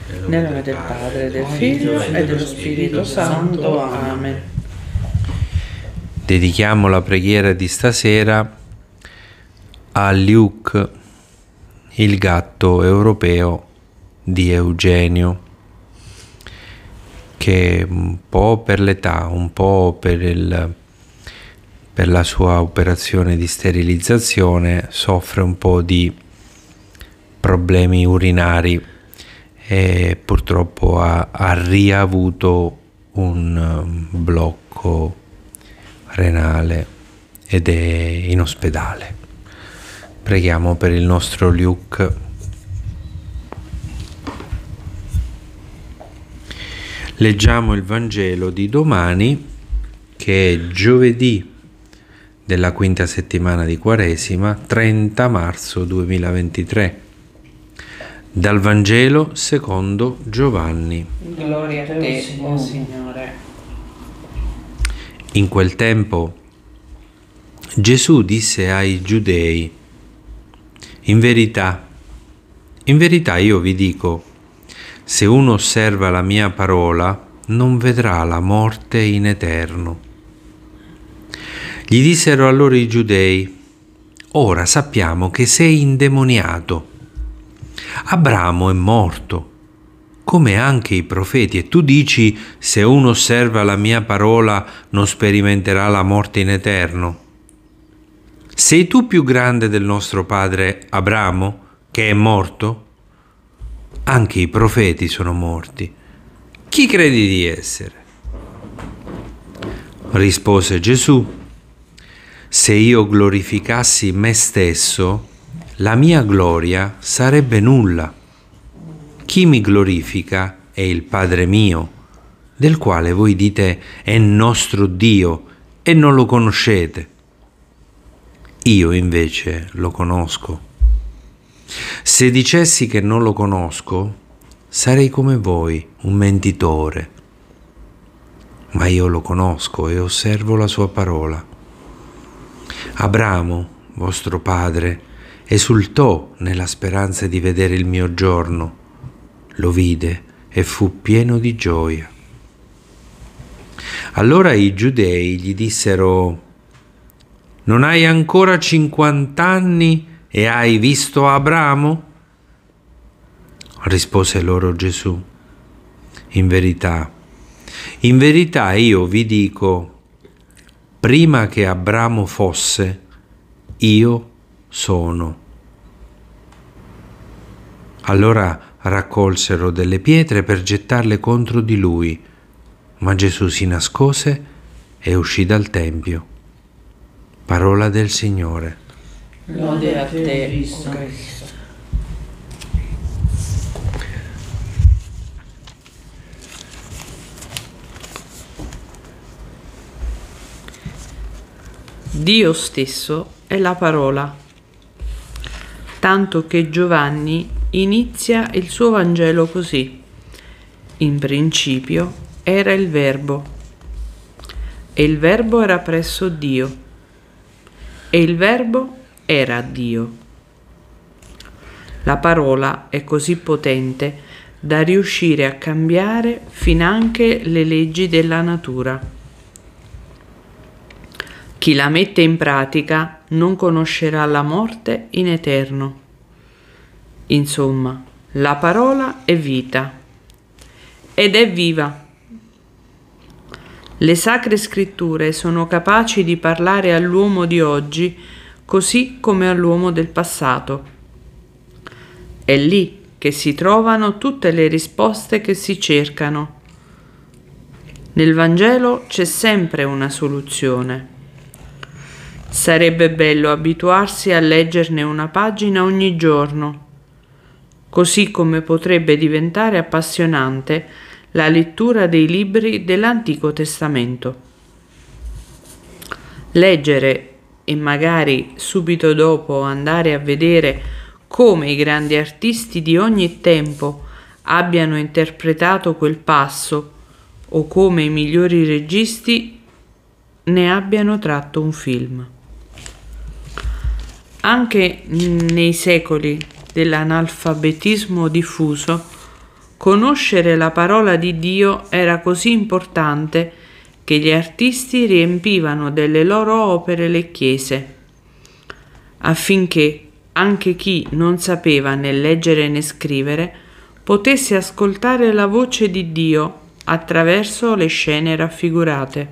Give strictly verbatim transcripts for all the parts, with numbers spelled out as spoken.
Nel nome del Padre, del Figlio e dello Spirito Santo. Amen. Dedichiamo la preghiera di stasera a Luke, il gatto europeo di Eugenio, che un po' per l'età, un po' per, il, per la sua operazione di sterilizzazione soffre un po' di problemi urinari e purtroppo ha, ha riavuto un blocco renale ed è in ospedale. Preghiamo per il nostro Luke. Leggiamo il Vangelo di domani, che è giovedì della quinta settimana di Quaresima, trenta marzo duemilaventitré. Dal Vangelo secondo Giovanni. Gloria a te, o Signore. In quel tempo Gesù disse ai Giudei: In verità, in verità io vi dico, se uno osserva la mia parola, non vedrà la morte in eterno. Gli dissero allora i Giudei: Ora sappiamo che sei indemoniato. Abramo è morto, come anche i profeti, e tu dici: se uno osserva la mia parola non sperimenterà la morte in eterno. Sei tu più grande del nostro padre Abramo, che è morto? Anche i profeti sono morti. Chi credi di essere? Rispose Gesù: se io glorificassi me stesso, la mia gloria sarebbe nulla. Chi mi glorifica è il Padre mio, del quale voi dite è nostro Dio e non lo conoscete. Io invece lo conosco. Se dicessi che non lo conosco, sarei come voi, un mentitore. Ma io lo conosco e osservo la sua parola. Abramo, vostro padre, esultò nella speranza di vedere il mio giorno. Lo vide e fu pieno di gioia. Allora i Giudei gli dissero: non hai ancora cinquant'anni e hai visto Abramo? Rispose loro Gesù: in verità, in verità io vi dico, prima che Abramo fosse, io sono. Allora raccolsero delle pietre per gettarle contro di lui, ma Gesù si nascose e uscì dal Tempio. Parola del Signore. Lode a te, o Cristo. Dio stesso è la parola, tanto che Giovanni inizia il suo Vangelo così: in principio era il Verbo, e il Verbo era presso Dio, e il Verbo era Dio. La parola è così potente da riuscire a cambiare finanche le leggi della natura. Chi la mette in pratica non conoscerà la morte in eterno. Insomma, la parola è vita ed è viva. Le sacre scritture sono capaci di parlare all'uomo di oggi così come all'uomo del passato. È lì che si trovano tutte le risposte che si cercano. Nel Vangelo c'è sempre una soluzione. Sarebbe bello abituarsi a leggerne una pagina ogni giorno, così come potrebbe diventare appassionante la lettura dei libri dell'Antico Testamento. Leggere e magari subito dopo andare a vedere come i grandi artisti di ogni tempo abbiano interpretato quel passo o come i migliori registi ne abbiano tratto un film. Anche nei secoli dell'analfabetismo diffuso Conoscere la parola di Dio era così importante che gli artisti riempivano delle loro opere le chiese, affinché anche chi non sapeva né leggere né scrivere potesse ascoltare la voce di Dio attraverso le scene raffigurate.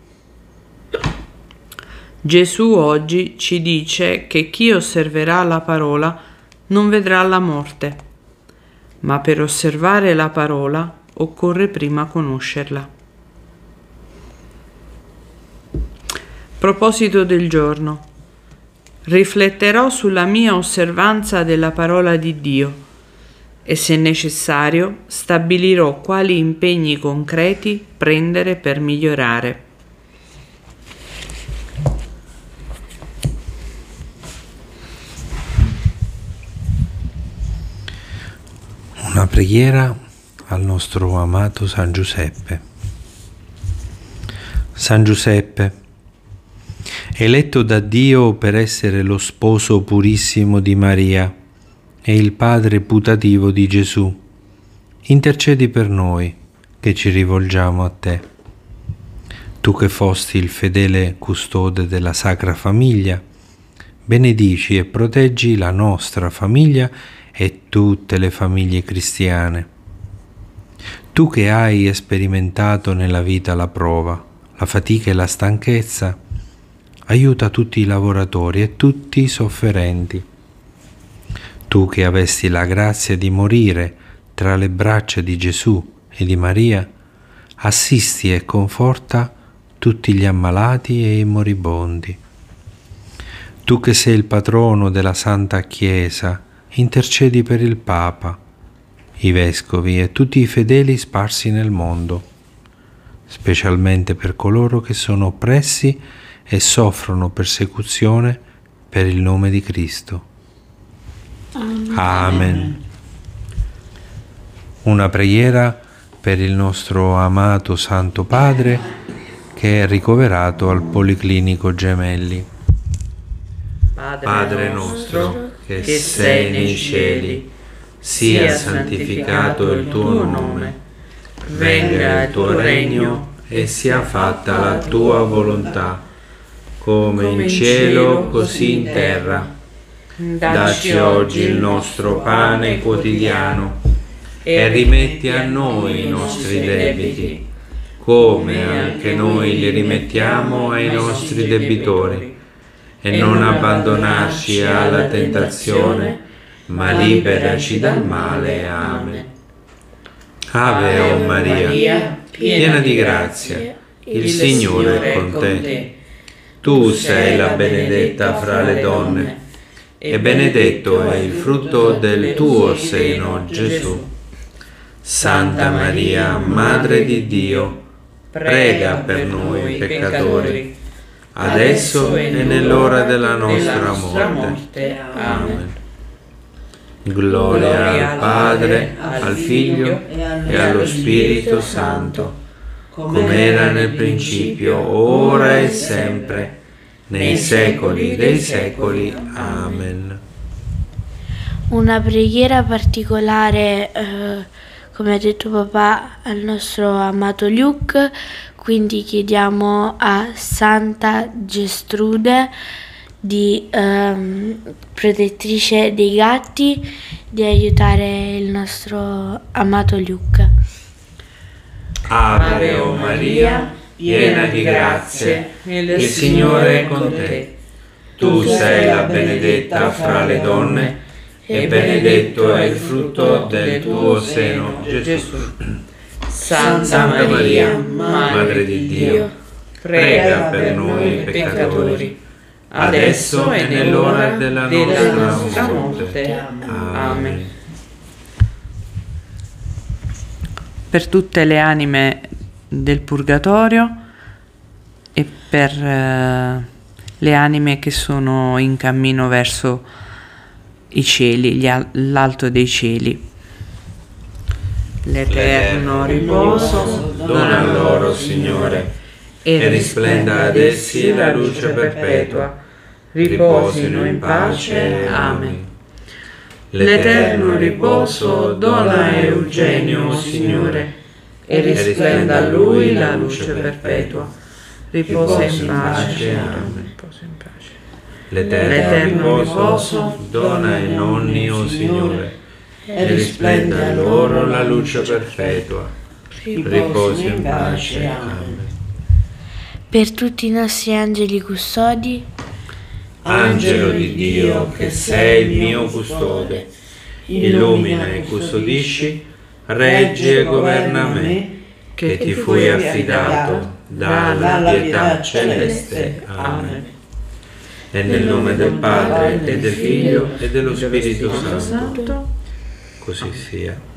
Gesù oggi ci dice che chi osserverà la parola non vedrà la morte, ma per osservare la parola occorre prima conoscerla. Proposito del giorno. Rifletterò sulla mia osservanza della parola di Dio e, se necessario, stabilirò quali impegni concreti prendere per migliorare. Una preghiera al nostro amato San Giuseppe. San Giuseppe, eletto da Dio per essere lo sposo purissimo di Maria e il padre putativo di Gesù, intercedi per noi che ci rivolgiamo a te. Tu che fosti il fedele custode della Sacra Famiglia, benedici e proteggi la nostra famiglia e tutte le famiglie cristiane. Tu che hai sperimentato nella vita la prova, la fatica e la stanchezza, aiuta tutti i lavoratori e tutti i sofferenti. Tu che avesti la grazia di morire tra le braccia di Gesù e di Maria, assisti e conforta tutti gli ammalati e i moribondi. Tu che sei il patrono della Santa Chiesa, intercedi per il Papa, i vescovi e tutti i fedeli sparsi nel mondo, specialmente per coloro che sono oppressi e soffrono persecuzione per il nome di Cristo. Amen. Amen. Una preghiera per il nostro amato Santo Padre che è ricoverato al Policlinico Gemelli. Padre nostro, che sei nei cieli, sia santificato il tuo nome, venga il tuo regno e sia fatta la tua volontà, come in cielo così in terra. Dacci oggi il nostro pane quotidiano e rimetti a noi i nostri debiti, come anche noi li rimettiamo ai nostri debitori. E non abbandonarci alla tentazione, ma liberaci dal male. Amen. Ave o Maria, piena di grazia, il Signore è con te. Tu sei la benedetta fra le donne, e benedetto è il frutto del tuo seno, Gesù. Santa Maria, Madre di Dio, prega per noi peccatori, adesso e nell'ora della nostra morte. Amen. Gloria al Padre, al Figlio e allo Spirito Santo, come era nel principio, ora e sempre, nei secoli dei secoli. Amen. Una preghiera particolare, eh, come ha detto papà, al nostro amato Luke. Quindi chiediamo a Santa Gestrude, di ehm, protettrice dei gatti, di aiutare il nostro amato Luke. Ave o Maria, piena di grazie, il Signore è con te. Tu sei la benedetta fra le donne e benedetto è il frutto del tuo seno, Gesù. Santa Maria, Madre di Dio, prega per noi peccatori, adesso e nell'ora della nostra morte. Amen. Per tutte le anime del Purgatorio e per eh, le anime che sono in cammino verso i cieli, gli al- l'alto dei cieli. L'eterno riposo dona loro, Signore, e risplenda ad essi la luce perpetua. Riposino in pace. Amen. L'eterno riposo dona a Eugenio, Signore, e risplenda a lui la luce perpetua. Riposa in pace. Amen. L'eterno riposo dona ai nonni, o Signore, e risplenda a loro la luce perpetua. Riposa in pace. Amen. Per tutti i nostri angeli custodi, Angelo di Dio, che sei il mio custode, illumina e custodisci, reggi e governa me, che ti fui affidato dalla pietà celeste. Amen. E nel nome del Padre, e del Figlio, e dello Spirito Santo, così sia.